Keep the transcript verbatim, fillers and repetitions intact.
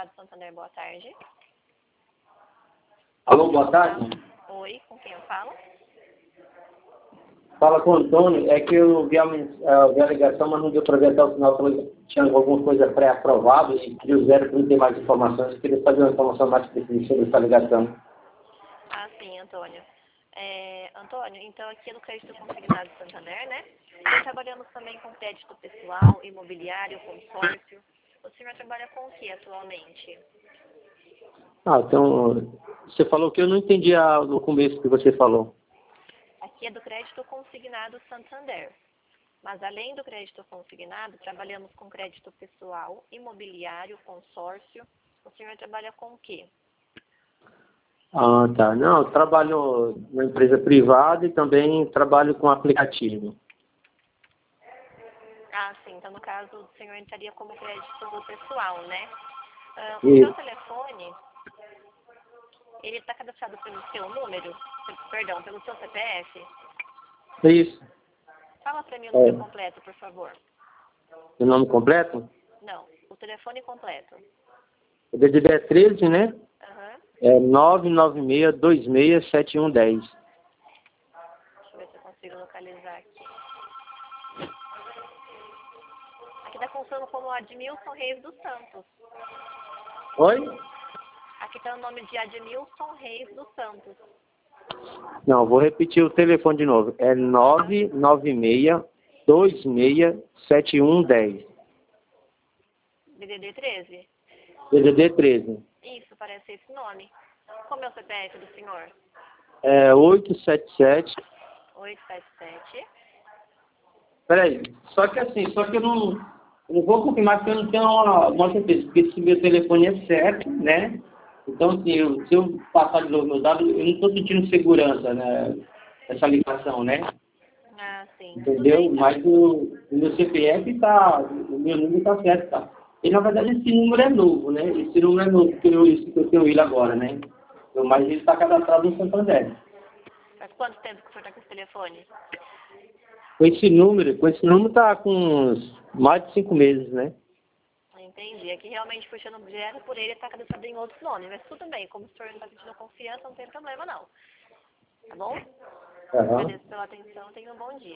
Consignado Santander, boa tarde. Alô, boa tarde. Oi, com quem eu falo? Fala com o Antônio. É que eu vi a, uh, vi a ligação, mas não deu para ver até o final. Tinha alguma coisa pré-aprovada e queria o zero para não ter mais informações. Eu queria saber uma informação mais precisa sobre essa ligação. Ah, sim, Antônio. É, Antônio, então aqui no Crédito Consignado Santander, né? Nós trabalhamos também com crédito pessoal, imobiliário, consórcio. O senhor trabalha com o que atualmente? Ah, então, você falou que eu não entendi a, no começo que você falou. Aqui é do Crédito Consignado Santander. Mas além do crédito consignado, trabalhamos com crédito pessoal, imobiliário, consórcio. O senhor trabalha com o quê? Ah, tá. Não, eu trabalho na empresa privada e também trabalho com aplicativo. Ah, sim. Então, no caso, o senhor entraria como crédito pessoal, né? Ah, o Isso. seu telefone, ele está cadastrado pelo seu número? Perdão, pelo seu C P F? Isso. Fala para mim o É. número completo, por favor. O nome completo? Não, o telefone completo. O D D D é treze, né? Aham. É nove nove seis dois seis sete um um zero. Deixa eu ver se eu consigo localizar aqui. Aqui está constando como Admilson Reis dos Santos. Oi? Aqui está o nome de Admilson Reis dos Santos. Não, vou repetir o telefone de novo. É nove nove seis dois seis sete um um zero. D D D treze? D D D treze. Isso, parece esse nome. Como é o C P F do senhor? É oito sete sete. oito sete sete. Peraí, só que assim, só que eu não, eu não vou confirmar porque eu não tenho uma, uma certeza, porque esse meu telefone é certo, né? Então, assim, eu, se eu passar de novo meus dados, eu não estou sentindo segurança, né? Essa ligação, né? Ah, sim. Tudo Entendeu? bem, então. Mas o, o meu C P F tá, o meu número tá certo, tá? E na verdade esse número é novo, né? Esse número é novo, porque eu, esse que eu tenho ele agora, né? Então, mas ele está cadastrado no Santander. Faz quanto tempo que o senhor está com esse telefone? Com esse número, com esse número tá com uns mais de cinco meses, né? Entendi. Aqui realmente puxando direto por ele, está cadastrado em outros nomes. Mas tudo bem, como o senhor não está sentindo confiança, não tem problema não. Tá bom? Aham. Agradeço pela atenção, tenha um bom dia.